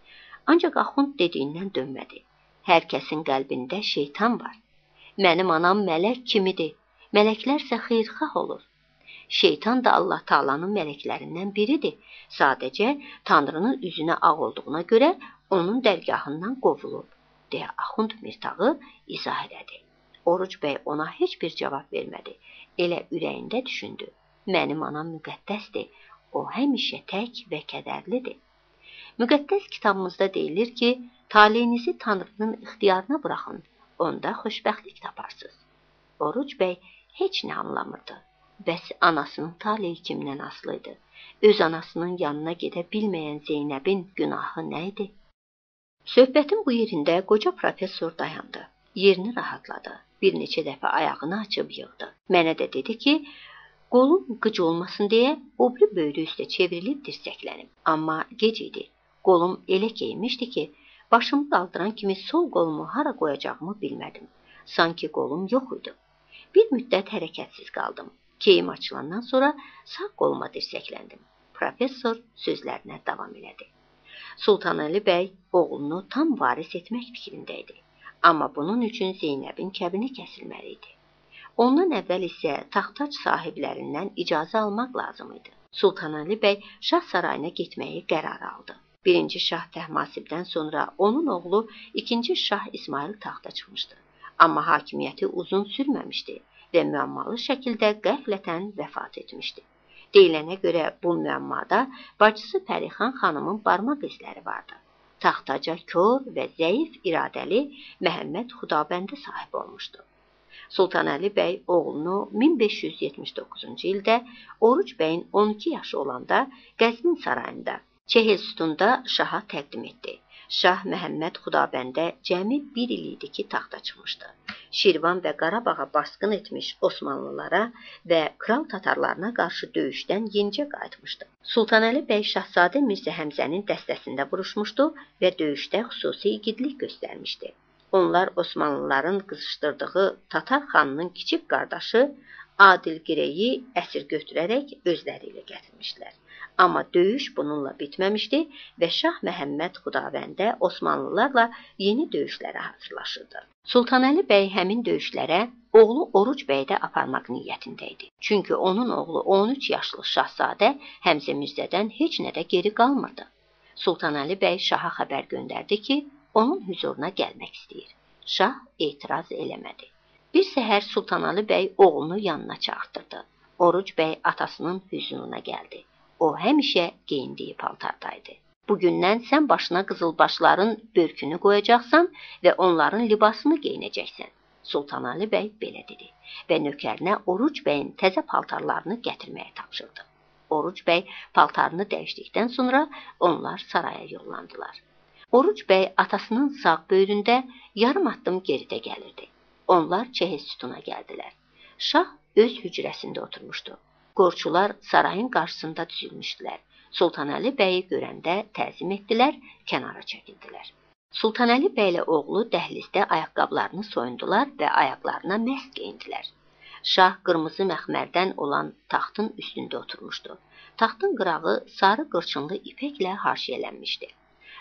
Ancaq Axund dediyindən dönmədi. Hər kəsin qəlbində şeytan var. Mənim anam mələk kimidir. Mələklərsə xeyirxah olur. Şeytan da Allah Taala'nın mələklərindən biridir. Sadəcə Tanrının üzünə ağ olduğuna görə onun dərgahından qovulur, deyə Axund Mirtağı izah elədi. Oruc bəy ona heç bir cavab vermədi. Elə ürəyində düşündü. Mənim anam müqəddəsdir. O həmişə tək və kədərlidir. Müqəddəs kitabımızda deyilir ki, taleyinizi Tanrının ixtiyarına buraxın, onda xoşbəxtlik taparsınız. Oruc bəy heç nə anlamırdı. Bəs anasının taleyi kimdən asılıydı? Öz anasının yanına gedə bilməyən Zeynəbin günahı nə idi? Söhbətin bu yerində qoca professor dayandı. Yerini rahatladı. Bir neçə dəfə ayağını açıb yığdı. Mənə də dedi ki, qolum qıc olmasın deyə o biri böyrü üstə çevrilib dirsəklənim. Amma gec idi. Qolum elə geymişdi ki, başımı qaldıran kimi sol qolumu hara qoyacağımı bilmədim. Sanki qolum yox idi. Bir müddət hərəkətsiz qaldım. Keyim açılandan sonra sağ qoluma dirsəkləndim. Professor sözlərinə davam elədi. Sultanəli bəy oğlunu tam varis etmək fikrində idi. Amma bunun üçün Zeynəbin kəbini kəsilməli idi. Ondan əvvəl isə taxtac sahiblərindən icazə almaq lazım idi. Sultanəli bəy şah sarayına getməyi qərar aldı. Birinci şah Təhmasibdən sonra onun oğlu ikinci şah İsmail taxta çıxmışdı. Amma hakimiyyəti uzun sürməmişdi və müəmmalı şəkildə qəflətən vəfat etmişdi. Deyilənə görə bu müəmmada bacısı Pərixan xanımın barmaq izləri vardı. Taxtaca kör və zəif iradəli Məhəmməd Xudabəndə sahib olmuşdu. Sultanəli bəy oğlunu min beş yüz yetmiş doqquzuncu ildə Oruc bəyin on iki yaşı olanda Qəzvin sarayında Çehilstunda şaha təqdim etdi. Şah Məhəmməd Xudabəndə cəmi bir il idi ki, taxta çıxmışdı. Şirvan və Qarabağa basqın etmiş Osmanlılara və kral tatarlarına qarşı döyüşdən yenicə qayıtmışdı. Sultanəli bəy Şahzadə Mirzə Həmzənin dəstəsində vuruşmuşdu və döyüşdə xüsusi igidlik göstərmişdi. Onlar Osmanlıların qızışdırdığı Tatar xanının kiçik qardaşı Adilgireyi əsir götürərək özləri ilə gətirmişlər. Amma döyüş bununla bitməmişdi və Şah Məhəmməd Xudabəndə Osmanlılarla yeni döyüşlərə hazırlaşırdı. Sultanəli bəy həmin döyüşlərə oğlu Oruc bəy də aparmaq niyyətində idi. Çünki onun oğlu on üç yaşlı Şahzadə Həmzə Mirzədən heç nədə geri qalmırdı. Sultanəli bəy şaha xəbər göndərdi ki, onun hüzuruna gəlmək istəyir. Şah etiraz eləmədi. Bir səhər Sultanəli bəy oğlunu yanına çağırtırdı. Oruc bəy atasının hüzuruna gəldi. O həmişə geyindiyi paltardaydı. Bugündən sən başına qızılbaşların börkünü qoyacaqsan və onların libasını geyinəcəksən. Sultanəli bəy belə dedi və nökərinə Oruc bəyin təzə paltarlarını gətirməyə tapşırdı. Oruc bəy paltarını dəyişdikdən sonra onlar saraya yollandılar. Oruc bəy atasının sağ böyründə yarım addım geridə gəlirdi. Onlar Çehilstuna gəldilər. Şah öz hücrəsində oturmuşdu. Qorçular sarayın qarşısında düzülmüşdülər. Sultanəli bəyi görəndə təzim etdilər, kənara çəkildilər. Sultanəli bəylə oğlu dəhlizdə ayaqqablarını soyundular və ayaqlarına məsk geyindilər. Şah qırmızı məxmərdən olan taxtın üstündə oturmuşdu. Taxtın qırağı sarı qırçınlı ipəklə haşiyələnmişdi.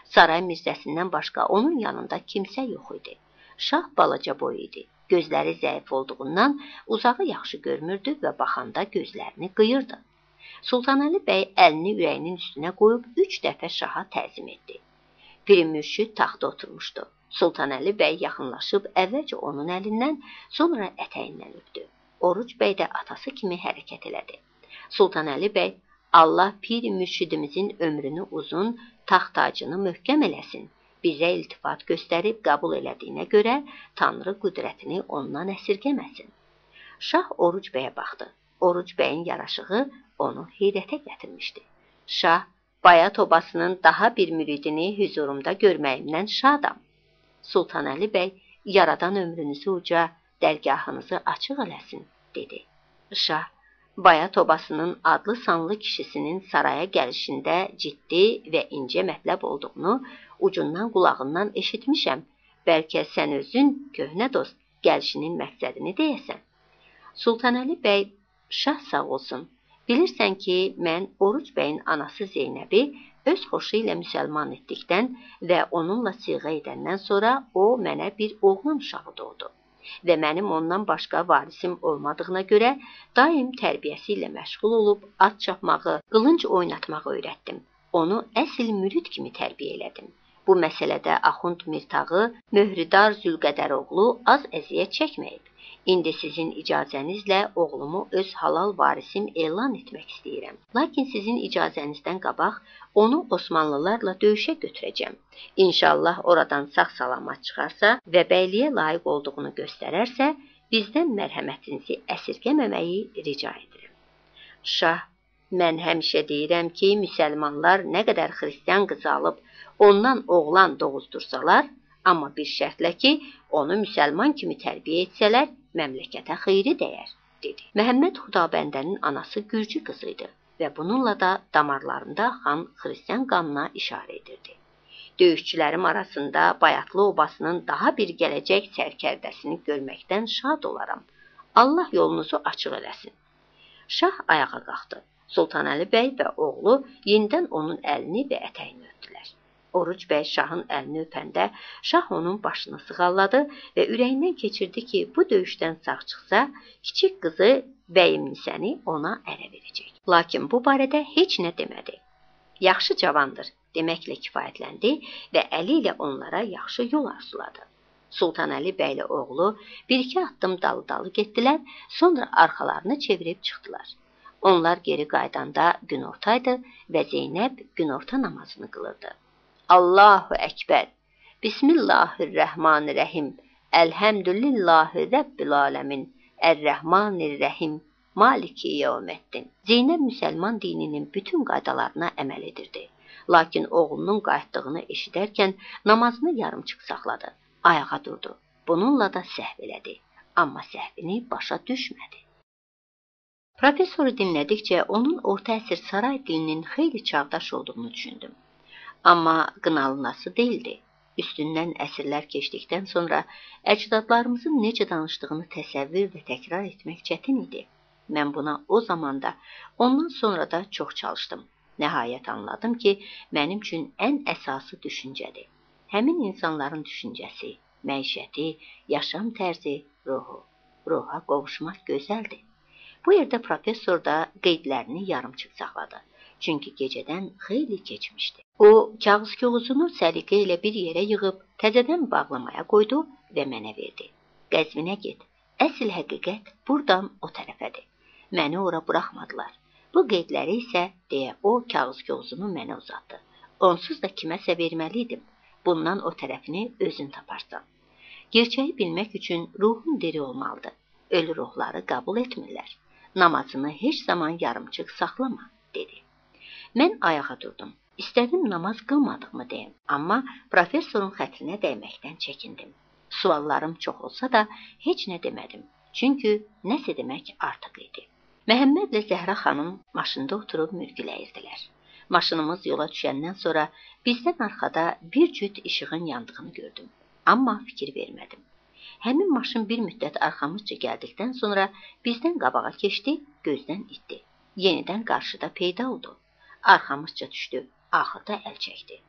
Saray mirzəsindən başqa onun yanında kimsə yox idi. Şah balaca boy idi. Gözləri zəif olduğundan uzağı yaxşı görmürdü və baxanda gözlərini qıyırdı. Sultanəli bəy əlini ürəyinin üstünə qoyub üç dəfə şaha təzim etdi. Piri Mürşid taxta oturmuşdu. Sultanəli bəy yaxınlaşıb əvvəlcə onun əlindən, sonra ətəyindən öpdü. Oruc bəy də atası kimi hərəkət elədi. Sultanəli bəy, Allah Piri Mürşidimizin ömrünü uzun, taxt tacını möhkəm eləsin. Bizə iltifat göstərib qəbul elədiyinə görə Tanrı qüdrətini ondan əsirgəməsin. Şah Oruc bəyə baxdı. Oruc bəyin yaraşığı onu heyrətə gətirmişdi. Şah, Bayat obasının daha bir müridini hüzurumda görməyimdən şadam. Sultanəli bəy, yaradan ömrünüzü uca, dərgahınızı açıq eləsin, dedi. Şah, Bayat obasının adlı sanlı kişisinin saraya gəlişində ciddi və incə mətləb olduğunu ucundan qulağından eşitmişəm. Bəlkə sən özün, köhnə dost, gəlişinin məqsədini deyəsən. Sultanəli bəy, şah sağ olsun. Bilirsən ki, mən Oruc bəyin anası Zeynəbi öz xoşu ilə müsəlman etdikdən və onunla siğə edəndən sonra o mənə bir oğlan uşağı doğdu. Və mənim ondan başqa varisim olmadığına görə daim tərbiyəsi ilə məşğul olub at çapmağı, qılınc oynatmağı öyrətdim. Onu əsl mürid kimi tərbiyə elədim. Bu məsələdə Axund Mirtağı, Möhrüdar Zülqədəroğlu az əziyyət çəkməyib. İndi sizin icazənizlə oğlumu öz halal varisim elan etmək istəyirəm. Lakin sizin icazənizdən qabaq onu Osmanlılarla döyüşə götürəcəm. İnşallah oradan sağ-salamat çıxarsa və bəyliyə layiq olduğunu göstərərsə, bizdən mərhəmətinizi əsirgəməməyi rica edirəm. Şah, mən həmişə deyirəm ki, müsəlmanlar nə qədər xristiyan qızı alıb ondan oğlan doğuzdursalar, amma bir şərtlə ki, onu müsəlman kimi tərbiyə etsələr, məmləkətə xeyri dəyər, dedi. Məhəmməd Xudabəndənin anası Gürcü qızı idi və bununla da damarlarında xan xristiyan qanına işarə edirdi. Döyüşçülərim arasında Bayatlı obasının daha bir gələcək sərkərdəsini görməkdən şad olaram. Allah yolunuzu açıq eləsin. Şah ayağa qalxdı. Sultanəli bəy və oğlu yenidən onun əlini və ətəyini öpdülər. Oruc bəy şahın əlini öpəndə şah onun başını sığalladı və ürəyindən keçirdi ki, bu döyüşdən sağ çıxsa, kiçik qızı Bəyimnisəni ona ərə verəcək. Lakin bu barədə heç nə demədi. Yaxşı cavandır deməklə kifayətləndi və əli ilə onlara yaxşı yol arzuladı. Sultanəli bəylə oğlu bir-iki addım dalı-dalı getdilər, sonra arxalarını çevirib çıxdılar. Onlar geri qaydanda günortaydı və Zeynəb günorta namazını qılırdı. Allahu Əkbər, Bismillahirrahmanirrahim, Elhamdülillahi Rabbil aləmin, Ər-Rəhmanir-Rəhim, Maliki yevməddin. Zeynəb müsəlman dininin bütün qaydalarına əməl edirdi. Lakin oğlunun qayıtdığını eşidərkən namazını yarımçıq saxladı. Ayağa durdu. Bununla da səhv elədi. Amma səhvini başa düşmədi. Profesoru dinlədikcə onun orta əsr saray dilinin xeyli çağdaş olduğunu düşündüm. Amma qınalınası deyildi. Üstündən əsrlər keçdikdən sonra əcdadlarımızın necə danışdığını təsəvvür və təkrar etmək çətin idi. Mən buna o zamanda, ondan sonra da çox çalışdım. Nəhayət anladım ki, mənim üçün ən əsası düşüncədir. Həmin insanların düşüncəsi, məişəti, yaşam tərzi, ruhu. Ruha qovuşmaq gözəldir. Bu yerdə profesor da qeydlərini yarımçıq saxladı. Çünki gecədən xeyli keçmişdi. O, kağız-kağızını səliqə ilə bir yerə yığıb, təzədən bağlamaya qoydu və mənə verdi. Qəzvinə get, əsl həqiqət buradan o tərəfədir. Məni ora buraxmadılar. Bu qeydləri isə, deyə o, kağız-kağızını mənə uzatdı. Onsuz da kiməsə verməliydim. Bundan o tərəfini özün taparsan. Gerçəyi bilmək üçün ruhun diri olmalıdır. Ölü ruhları qəbul etmirlər. Namazını heç zaman yarımçıq saxlama, dedi. Mən ayağa durdum. İstədim namaz qılmadığımı deyim, amma profesorun xətrinə dəyməkdən çəkindim. Suallarım çox olsa da heç nə demədim, çünki nəsə demək artıq idi. Məhəmmədlə Zəhra xanım maşında oturub mürgüləyirdilər. Maşınımız yola düşəndən sonra bizdən arxada bir cüt işığın yandığını gördüm, amma fikir vermədim. Həmin maşın bir müddət arxamızca gəldikdən sonra bizdən qabağa keçdi, gözdən itdi. Yenidən qarşıda peyda oldu. Arxamızca düşdü, axırda əl çəkdi.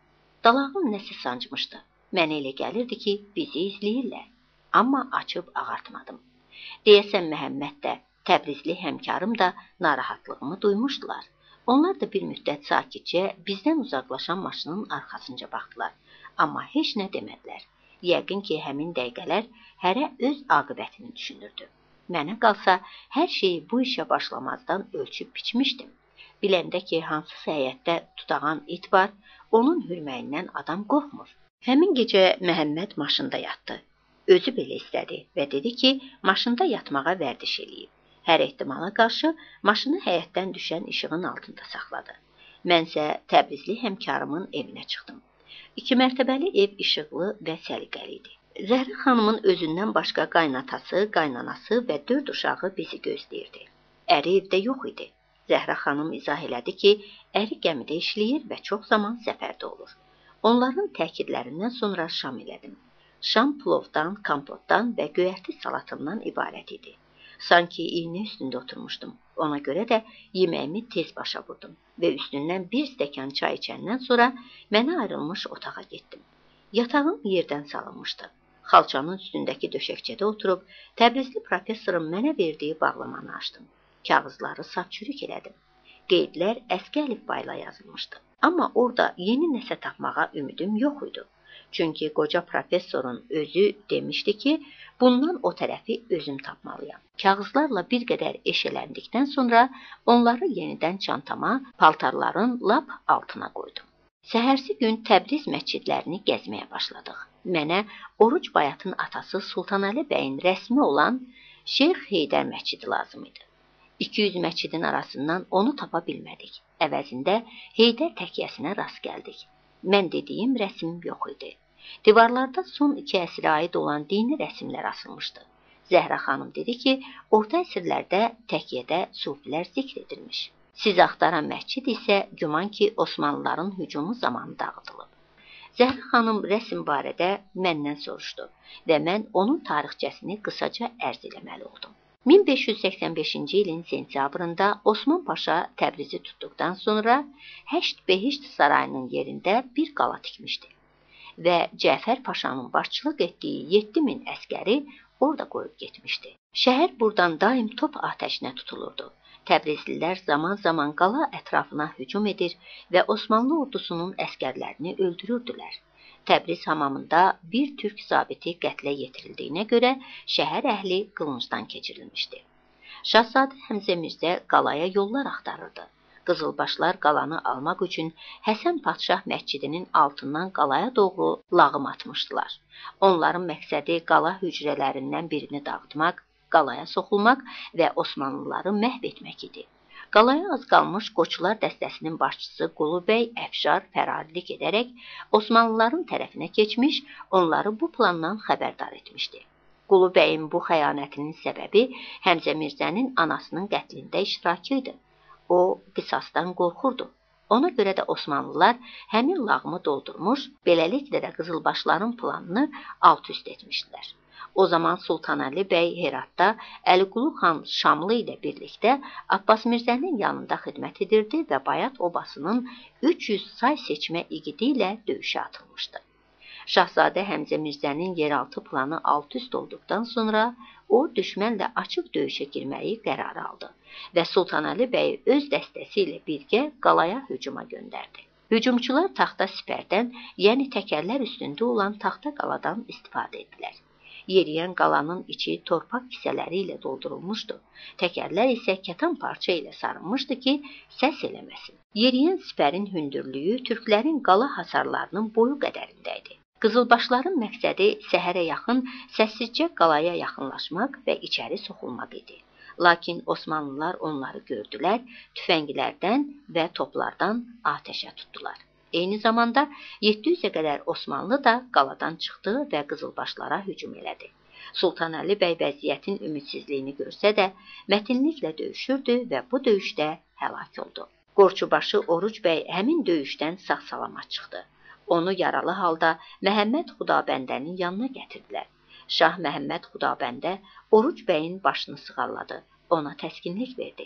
Dalağım nəsə sancmışdı. Mənə elə gəlirdi ki, bizi izləyirlər. Amma açıb ağartmadım. Deyəsən Məhəmməd də, Təbrizli həmkarım da narahatlığımı duymuşdular. Onlar da bir müddət sakitcə bizdən uzaqlaşan maşının arxasınca baxdılar. Amma heç nə demədilər. Yəqin ki, həmin dəqiqələr hərə öz aqibətini düşünürdü. Mənə qalsa, hər şeyi bu işə başlamazdan ölçüb biçmişdim. Biləndə ki, hansısa həyətdə tutağan it var, onun hürməyindən adam qorxmur. Həmin gecə Məhəmməd maşında yatdı. Özü belə istədi və dedi ki, maşında yatmağa vərdiş eləyib. Hər ehtimala qarşı maşını həyətdən düşən işığın altında saxladı. Mənsə Təbrizli həmkarımın evinə çıxdım. İki mərtəbəli ev işıqlı və səliqəli idi. Zəhra xanımın özündən başqa qaynatası, qaynanası və dörd uşağı bizi gözləyirdi. Əri evdə yox idi. Zəhra xanım izah elədi ki, əri gəmidə işləyir və çox zaman səfərdə olur. Onların təkidlərindən sonra şam elədim. Şam plovdan, kompotdan və göyərti salatından ibarət idi. Sanki iynə üstündə oturmuşdum. Ona görə də yeməyimi tez başa vurdum və üstündən bir stəkan çay içəndən sonra mənə ayrılmış otağa getdim. Yatağım yerdən salınmışdı. Xalçanın üstündəki döşəkçədə oturub Təbrizli professorun mənə verdiyi bağlamanı açdım. Kağızları sap-çürük elədim. Qeydlər əski əlifbayla yazılmışdı. Amma orada yeni nəsə tapmağa ümidim yox idi. Çünki qoca professorun özü demişdi ki, bundan o tərəfi özüm tapmalıyam. Kağızlarla bir qədər eşələndikdən sonra onları yenidən çantama, paltarların lap altına qoydum. Səhərsi gün Təbriz məscidlərini gəzməyə başladıq. Mənə Oruc Bayatın atası Sultanəli bəyin rəsmi olan Şeyx Heydər məscidi lazım idi. iki yüz məscidin arasından onu tapa bilmədik. Əvəzində Heydər təkiyyəsinə rast gəldik. Mən dediyim rəsim yox idi. Divarlarda son iki əsrə aid olan dini rəsimlər asılmışdı. Zəhra xanım dedi ki, orta əsrlərdə təkiyyədə sufilər zikr edilmiş. Siz axtaran məscid isə güman ki, Osmanlıların hücumu zamanı dağıdılıb. Zəhra xanım rəsm barədə məndən soruşdu və mən onun tarixçəsini qısaca ərz eləməli oldum. min beş yüz səksən beşinci ilin sentyabrında Osman Paşa Təbrizi tutduqdan sonra Həşt Behişt sarayının yerində bir qala tikmişdi və Cəfər Paşanın başçılıq etdiyi yeddi min əskəri orada qoyub getmişdi. Şəhər buradan daim top atəşinə tutulurdu. Təbrizlilər zaman-zaman qala ətrafına hücum edir və Osmanlı ordusunun əskərlərini öldürürdülər. Təbriz hamamında bir türk zabiti qətlə yetirildiyinə görə şəhər əhli qılıncdan keçirilmişdi. Şahzadə Həmzə Mirzə qalaya yollar axtarırdı. Qızılbaşlar qalanı almaq üçün Həsən Padşah məscidinin altından qalaya doğru lağım atmışdılar. Onların məqsədi qala hücrələrindən birini dağıtmaq, qalaya soxulmaq və Osmanlıları məhv etmək idi. Qalaya az qalmış Qoçular dəstəsinin başçısı Qulu bəy Əfşar fərarilik edərək Osmanlıların tərəfinə keçmiş, onları bu plandan xəbərdar etmişdi. Qulu bəyin bu xəyanətinin səbəbi Həmzə Mirzənin anasının qətlində iştirakı idi. O, qisasdan qorxurdu. Ona görə də Osmanlılar həmin lağımı doldurmuş, beləliklə də Qızılbaşların planını alt-üst etmişdilər. O zaman Sultanəli bəy Heratda Əliqulu xan Şamlı ilə birlikdə Abbas Mirzənin yanında xidmət edirdi və Bayat obasının üç yüz say seçmə igidi ilə döyüşə atılmışdı. Şahzadə Həmzə Mirzənin yeraltı planı alt-üst olduqdan sonra o düşmənlə açıq döyüşə girməyi qərar aldı və Sultanəli bəy öz dəstəsi ilə birgə qalaya hücuma göndərdi. Hücumçular taxta sipərdən, yəni təkərlər üstündə olan taxta qaladan istifadə etdilər. Yeriyən qalanın içi torpaq kisələri ilə doldurulmuşdu. Təkərlər isə kətan parça ilə sarılmışdı ki, səs eləməsin. Yeriyən sipərin hündürlüyü türklərin qala hasarlarının boyu qədərində idi. Qızılbaşların məqsədi səhərə yaxın səssizcə qalaya yaxınlaşmaq və içəri soxulmaq idi. Lakin Osmanlılar onları gördülər, tüfənglərdən və toplardan atəşə tutdular. Eyni zamanda yeddi yüzə qədər Osmanlı da qaladan çıxdı və Qızılbaşlara hücum elədi. Sultanəli bəy vəziyyətin ümidsizliyini görsə də, mətinliklə döyüşürdü və bu döyüşdə həlak oldu. Qorçubaşı Oruc bəy həmin döyüşdən sağ-salamat çıxdı. Onu yaralı halda Məhəmməd Xudabəndənin yanına gətirdilər. Şah Məhəmməd Xudabəndə Oruc bəyin başını sığalladı, ona təskinlik verdi.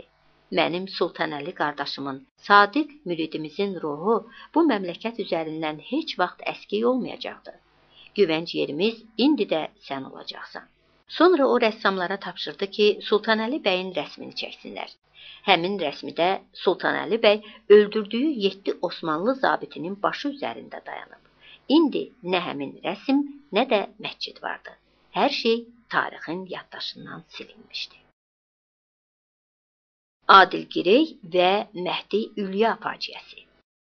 Mənim Sultanəli qardaşımın, sadiq müridimizin ruhu bu məmləkət üzərindən heç vaxt əskik olmayacaqdır. Güvənc yerimiz indi də sən olacaqsan. Sonra o rəssamlara tapşırdı ki, Sultanəli bəyin rəsmini çəksinlər. Həmin rəsmidə Sultanəli bəy öldürdüyü yeddi Osmanlı zabitinin başı üzərində dayanıb. İndi nə həmin rəsm, nə də məscid vardı. Hər şey tarixin yaddaşından silinmişdi. Adilgirey və Məhdi Ülya faciəsi.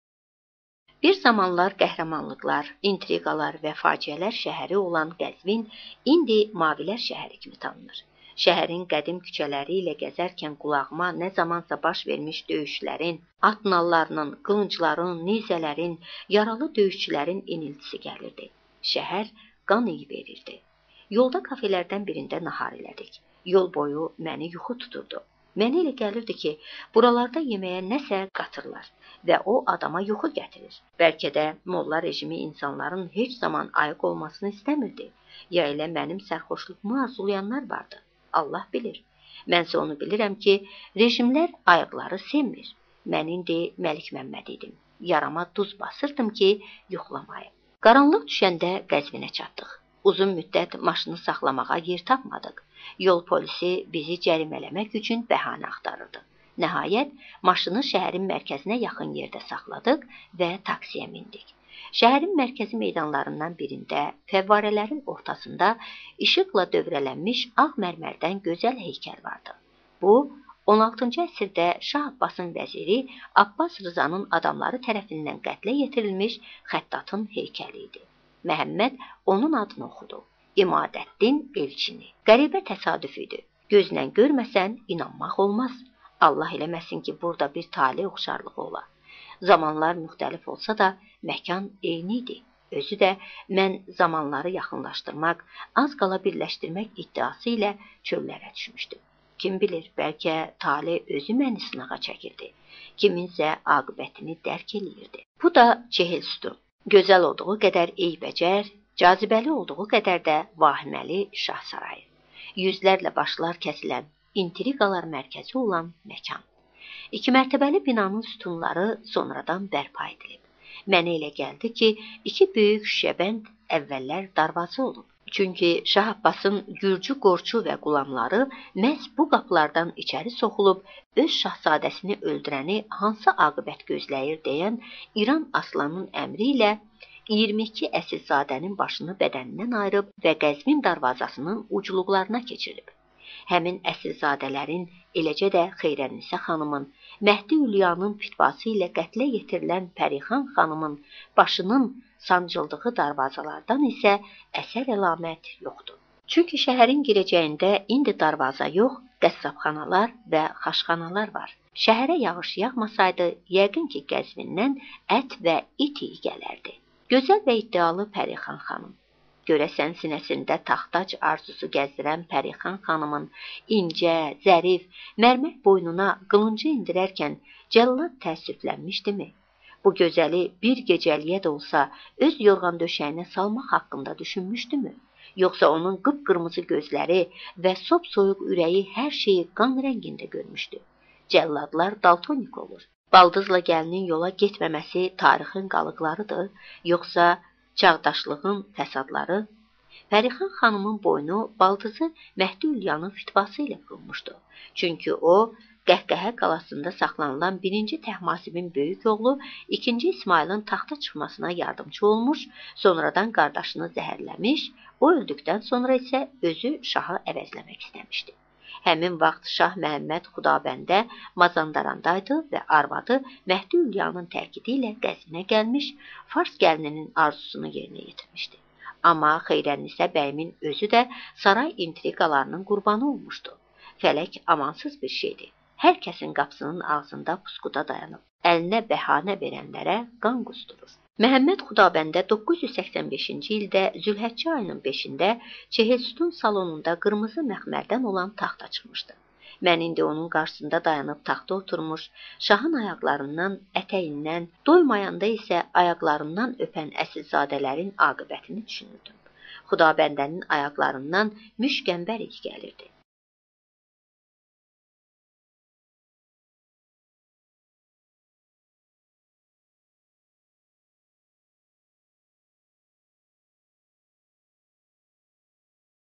Bir zamanlar qəhrəmanlıqlar, intriqalar və faciələr şəhəri olan Qəzvin indi Mavilər şəhəri kimi tanınır. Şəhərin qədim küçələri ilə gəzərkən qulağıma nə zamansa baş vermiş döyüşlərin, at nallarının, qılıncların, nizələrin, yaralı döyüşçülərin iniltisi gəlirdi. Şəhər qan iyi verirdi. Yolda kafelərdən birində nahar elədik. Yol boyu məni yuxu tuturdu. Mənə elə gəlirdi ki, buralarda yeməyə nəsə qatırlar və o adama yuxu gətirir. Bəlkə də molla rejimi insanların heç zaman ayıq olmasını istəmirdi. Ya elə mənim sərxoşluğumu arzulayanlar vardı. Allah bilir. Mənsə onu bilirəm ki, rejimlər ayıqları sevmir. Mən indi Məlik Məmməd idim. Yarama duz basırdım ki, yuxlamayım. Qaranlıq düşəndə Qəzvinə çatdıq. Uzun müddət maşını saxlamağa yer tapmadıq. Yol polisi bizi cərimələmək üçün bəhanə axtarırdı. Nəhayət, maşını şəhərin mərkəzinə yaxın yerdə saxladıq və taksiyə mindik. Şəhərin mərkəzi meydanlarından birində, fəvvarələrin ortasında işıqla dövrələnmiş ağ mərmərdən gözəl heykəl vardı. Bu, on altıncı əsrdə Şah Abbasın vəziri Abbas Rızanın adamları tərəfindən qətlə yetirilmiş xəttatın heykəli idi. Məhəmməd onun adını oxudu. İmadəddin Elçini. Qəribə təsadüf idi. Gözlə görməsən inanmaq olmaz. Allah eləməsin ki, burada bir talih oxşarlığı ola. Zamanlar müxtəlif olsa da, məkan eyni idi. Özü də mən zamanları yaxınlaşdırmaq, az qala birləşdirmək iddiası ilə çöllərə düşmüşdüm. Kim bilir, bəlkə talih özü məni sınağa çəkirdi. Kiminsə aqibətini dərk eləyirdi. Bu da Çehilstun. Gözəl olduğu qədər eybəcər, cazibəli olduğu qədər də vahiməli şah sarayı. Yüzlərlə başlar kəsilən, intriqalar mərkəzi olan məkan. İki mərtəbəli binanın sütunları sonradan bərpa edilib. Mənə elə gəldi ki, iki böyük şüşəbənd əvvəllər darvazı olub. Çünki Şah Abbasın gürcü, qorçu və qulamları məhz bu qapılardan içəri soxulub, öz şahzadəsini öldürəni hansı aqibət gözləyir deyən İran Aslanın əmri ilə iyirmi iki əsilzadənin başını bədənindən ayırıb və Qəzvin darvazasının ucluqlarına keçirib. Həmin əsilzadələrin, eləcə də Xeyrənnisə xanımın, Məhdi Ülyanın fitvası ilə qətlə yetirilən Pərixan xanımın başının sancıldığı darvazalardan isə əsər əlamət yoxdur. Çünki şəhərin girəcəyində indi darvaza yox, qəssabxanalar və xaşxanalar var. Şəhərə yağış yağmasaydı, yəqin ki, Qəzvindən ət və it iyi gələrdi. Gözəl və iddialı Pərixan xanım. Görəsən sinəsində taxtac arzusu gəzdirən Pərixan xanımın incə, zərif, mərmər boynuna qılıncı indirərkən cəllad təəssüflənmişdimi? Bu gözəli bir gecəliyə də olsa öz yorğan döşəyinə salmaq haqqında düşünmüşdümü? Yoxsa onun qıpqırmızı gözləri və sop-soyuq ürəyi hər şeyi qan rəngində görmüşdü. Cəlladlar daltonik olur. Baldızla gəlinin yola getməməsi tarixin qalıqlarıdır, yoxsa çağdaşlığın fəsadları? Pərixan xanımın boynu baldızı Məhdi Ülyanın fitvası ilə qılmışdı. Çünki o, Qəhqəhə qalasında saxlanılan birinci Təhmasibin böyük oğlu ikinci İsmailin taxta çıxmasına yardımcı olmuş, sonradan qardaşını zəhərləmiş, o öldükdən sonra isə özü şahı əvəzləmək istəmişdi. Həmin vaxt Şah Məhəmməd Xudabəndə Mazandarandaydı və arvadı Məhdi Ülyanın təkidi ilə Qəzvinə gəlmiş, Fars gəlininin arzusunu yerinə yetirmişdi. Amma Xeyrənnisə bəyimin özü də saray intriqalarının qurbanı olmuşdu. Fələk amansız bir şeydi. Hər kəsin qapısının ağzında pusquda dayanıb, əlinə bəhanə verənlərə qan qusturur. Məhəmməd Xudabəndə doqquz yüz səksən beşinci ildə Zülhəccə ayının beşində Çehilstun salonunda qırmızı məxmərdən olan taxta çıxmışdı. Mən indi onun qarşısında dayanıb taxta oturmuş, şahın ayaqlarından, ətəyindən, doymayanda isə ayaqlarından öpən əsilzadələrin aqibətini düşünürdüm. Xudabəndənin ayaqlarından müşkəmbər iyi gəlirdi.